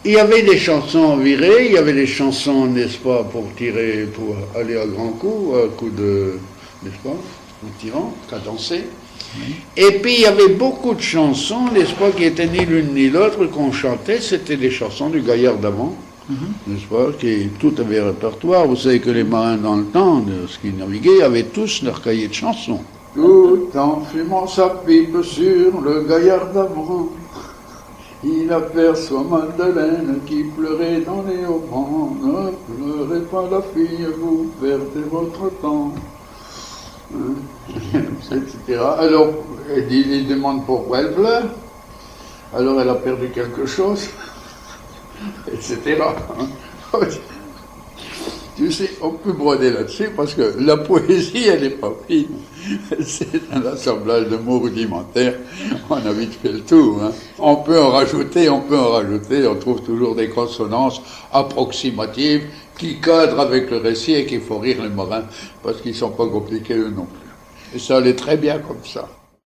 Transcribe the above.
Il y avait des chansons virées, il y avait des chansons, n'est-ce pas, pour tirer, pour aller à grands coups, à coups de, n'est-ce pas, en tirant, cadencé. Et puis il y avait beaucoup de chansons, n'est-ce pas, qui étaient ni l'une ni l'autre, qu'on chantait, c'était des chansons du gaillard d'avant, n'est-ce pas, qui tout avait répertoire. Vous savez que les marins dans le temps, de ce qu'ils naviguaient, avaient tous leur cahier de chansons. Tout en fumant sa pipe sur le gaillard d'avant, il aperçoit Madeleine qui pleurait dans les haubans. Ne pleurez pas la fille, vous perdez votre temps. Etc. Alors, il demande pourquoi elle pleure. Alors, elle a perdu quelque chose, etc. Tu sais, on peut broder là-dessus parce que la poésie, elle n'est pas fine. C'est un assemblage de mots rudimentaires. On a vite fait le tour. Hein. On peut en rajouter. On trouve toujours des consonances approximatives qui cadrent avec le récit et qui font rire les marins parce qu'ils ne sont pas compliqués eux non plus. Et ça allait très bien comme ça.